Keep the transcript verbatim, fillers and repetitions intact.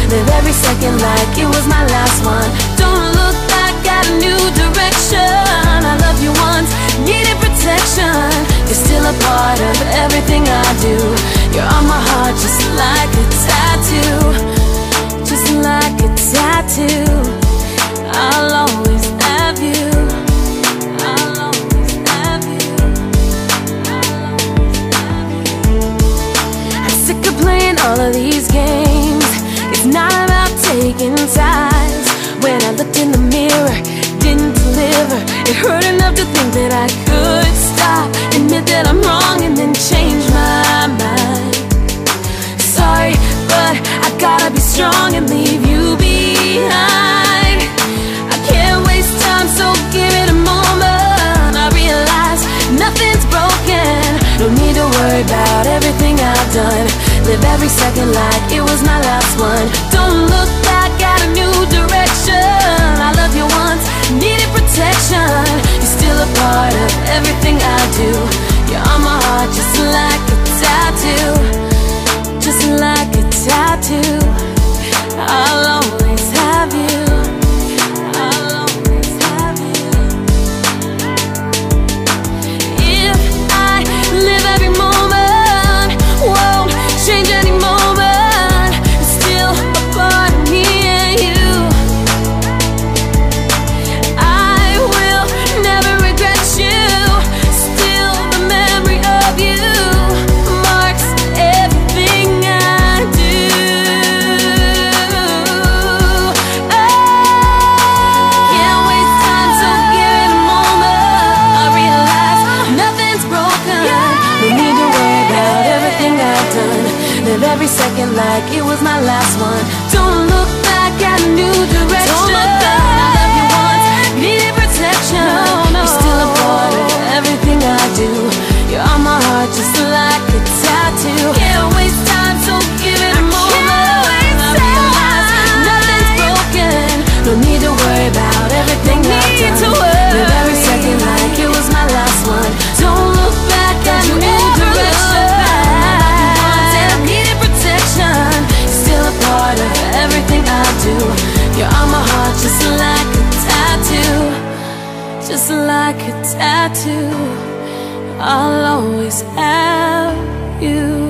Live every second like it was my last one. Don't look back, got a new direction. I love you once, needed protection. You're still a part of everything I do. You're on my heart just like a tattoo. Just like a tattoo. I'll always have you. I'll always have you. I'll always have you. I'm sick of playing all of these games. It's not about taking sides. When I looked in the mirror, didn't deliver. It hurt enough to think that I could stop, admit that I'm wrong, and then change my mind. Sorry, but I gotta be strong and leave you behind. I can't waste time, so give it a moment. I realize nothing's broken. No need to worry about everything I've done. Live every second like it was my last one. Don't look back, got a new direction. I love you once, needed protection. You're still a part of everything I do. You're on my heart just like a tattoo. Just like a tattoo. I'll always have you. I'll always have you. If I live every moment, won't change any moment, it's still a part of me and you. I will never regret you. Still the memory of you marks everything I do. Oh, can't waste time, so give it a moment. I realize nothing's broken. No need to worry about everything I've done. Live every second like it was my last one. Don't look back, got a new direction. Don't look back. I love you once, needed protection. No, no. You're still a part of everything I do. You're on my heart just like a tattoo. Can't waste time, so give it a moment. I realize nothing's broken. No need to worry about everything I've done. Live every second like it was my last one. Don't look back, got a new direction. Part of everything I do. You're on my heart just like a tattoo. Just like a tattoo. I'll always have you.